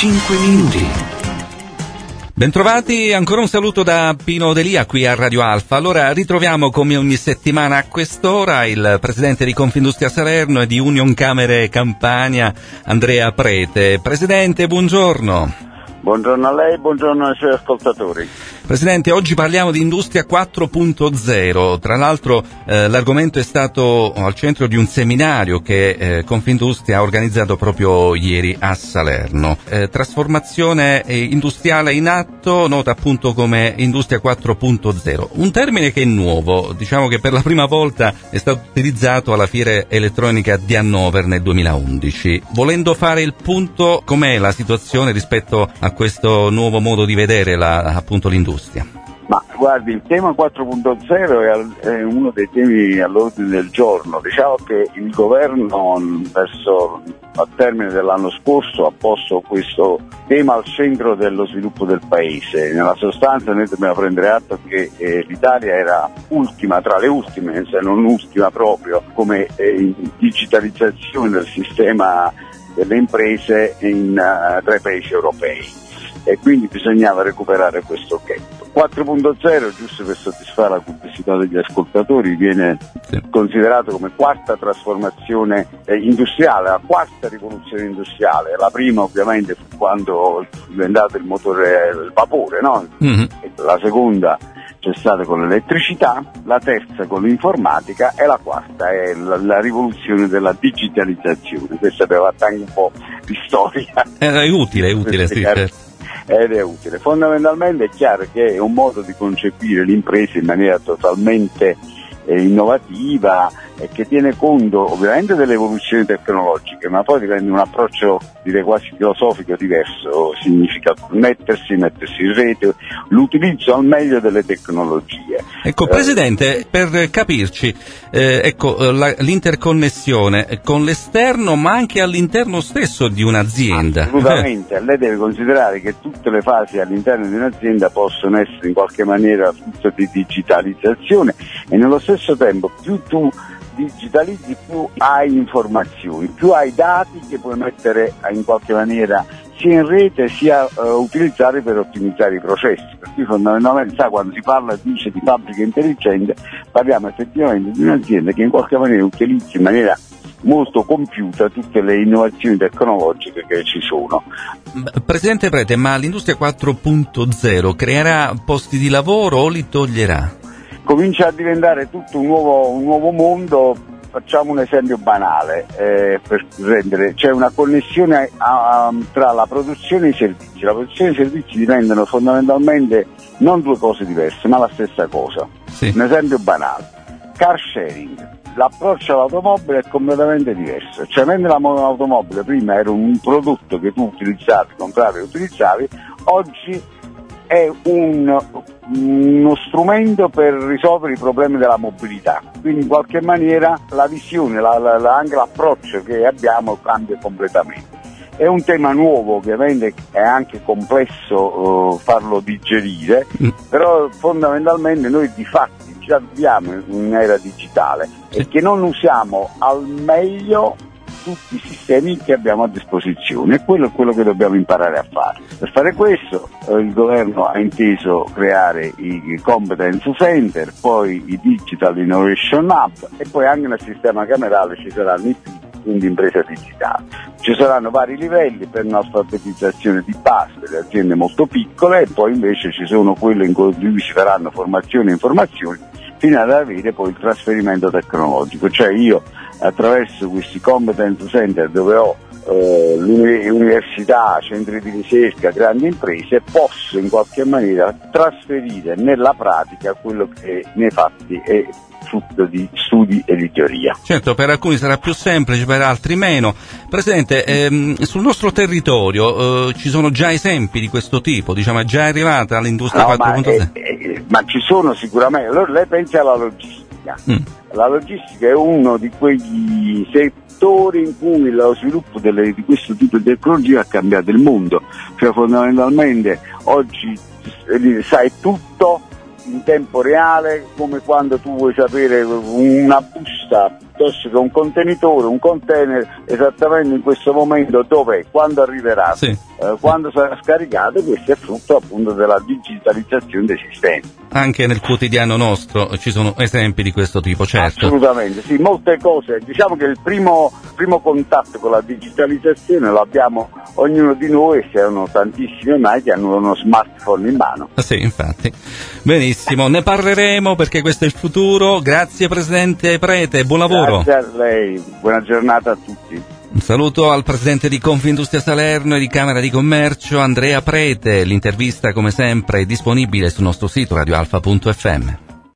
5 minuti. Bentrovati, ancora un saluto da Pino Delia qui a Radio Alfa. Allora, ritroviamo come ogni settimana a quest'ora il presidente di Confindustria Salerno e di Union Camere Campania, Andrea Prete. Presidente, buongiorno. Buongiorno a lei, buongiorno ai suoi ascoltatori. Presidente, oggi parliamo di Industria 4.0, tra l'altro l'argomento è stato al centro di un seminario che Confindustria ha organizzato proprio ieri a Salerno. Trasformazione industriale in atto, nota appunto come Industria 4.0, un termine che è nuovo, diciamo che per la prima volta è stato utilizzato alla Fiera Elettronica di Hannover nel 2011. Volendo fare il punto, com'è la situazione rispetto a questo nuovo modo di vedere appunto l'industria? Ma guardi, il tema 4.0 è uno dei temi all'ordine del giorno. Diciamo che il governo al termine dell'anno scorso ha posto questo tema al centro dello sviluppo del paese. Nella sostanza noi dobbiamo prendere atto che l'Italia era ultima tra le ultime, se non ultima proprio, come digitalizzazione del sistema delle imprese tra i paesi europei, e quindi bisognava recuperare questo gap. 4.0, giusto per soddisfare la curiosità degli ascoltatori, viene considerato come quarta trasformazione industriale, la quarta rivoluzione industriale. La prima ovviamente fu quando è diventato il motore del vapore, no? Mm-hmm. La seconda c'è stata con l'elettricità, la terza con l'informatica e la quarta è la rivoluzione della digitalizzazione. Questa abbiamo fatto anche un po' di storia. È utile, sì, certo. Ed è utile. Fondamentalmente è chiaro che è un modo di concepire l'impresa in maniera totalmente innovativa e che tiene conto ovviamente delle evoluzioni tecnologiche, ma poi dipende un approccio, direi quasi filosofico, diverso. Significa mettersi in rete, l'utilizzo al meglio delle tecnologie. Ecco, Presidente, per capirci, l'interconnessione con l'esterno ma anche all'interno stesso di un'azienda. Assolutamente, lei deve considerare che tutte le fasi all'interno di un'azienda possono essere in qualche maniera frutto di digitalizzazione, e nello stesso tempo più tu digitalizzi più hai informazioni, più hai dati che puoi mettere in qualche maniera sia in rete sia utilizzare per ottimizzare i processi. Per cui fondamentalmente, quando si parla di fabbrica intelligente, parliamo effettivamente di un'azienda che in qualche maniera utilizza in maniera molto compiuta tutte le innovazioni tecnologiche che ci sono. Presidente Prete, ma l'industria 4.0 creerà posti di lavoro o li toglierà? Comincia a diventare tutto un nuovo mondo. Facciamo un esempio banale per rendere, c'è una connessione tra la produzione e i servizi. La produzione e i servizi dipendono fondamentalmente non due cose diverse, ma la stessa cosa. Sì. Un esempio banale: car sharing. L'approccio all'automobile è completamente diverso. Cioè, mentre l'automobile prima era un prodotto che tu utilizzavi, compravi e utilizzavi, oggi è uno strumento per risolvere i problemi della mobilità. Quindi in qualche maniera la visione, anche l'approccio che abbiamo cambia completamente. È un tema nuovo, ovviamente è anche complesso farlo digerire, però fondamentalmente noi di fatti già viviamo in un'era digitale e che non usiamo al meglio tutti i sistemi che abbiamo a disposizione, e quello è quello che dobbiamo imparare a fare. Per fare questo il governo ha inteso creare i Competence Center, poi i Digital Innovation Hub, e poi anche nel sistema camerale ci saranno i PID, quindi impresa digitale. Ci saranno vari livelli per un'alfabetizzazione di base delle aziende molto piccole, e poi invece ci sono quelle in cui ci faranno formazione e informazioni fino ad avere poi il trasferimento tecnologico. Cioè io, attraverso questi competence center, dove ho università, centri di ricerca, grandi imprese, posso in qualche maniera trasferire nella pratica quello che nei fatti è frutto di studi e di teoria. Certo, per alcuni sarà più semplice, per altri meno. Presidente, sul nostro territorio ci sono già esempi di questo tipo, diciamo, è già arrivata l'industria 4.0? Ma ci sono sicuramente. Allora lei pensi alla logistica. La logistica è uno di quegli settori in cui lo sviluppo di questo tipo di tecnologia ha cambiato il mondo. Cioè fondamentalmente oggi sai tutto in tempo reale, come quando tu vuoi sapere una busta piuttosto che un contenitore, un container, esattamente in questo momento dov'è, quando arriverà. Sì. quando sarà scaricato, questo è frutto appunto della digitalizzazione dei sistemi. Anche nel quotidiano nostro ci sono esempi di questo tipo, certo. Assolutamente, sì, molte cose. Diciamo che il primo contatto con la digitalizzazione lo abbiamo ognuno di noi, e siamo tantissimi ormai che hanno uno smartphone in mano. Sì, infatti. Benissimo, ne parleremo perché questo è il futuro. Grazie Presidente Prete, buon lavoro. Grazie a lei, buona giornata a tutti. Un saluto al presidente di Confindustria Salerno e di Camera di Commercio, Andrea Prete. L'intervista, come sempre, è disponibile sul nostro sito radioalfa.fm.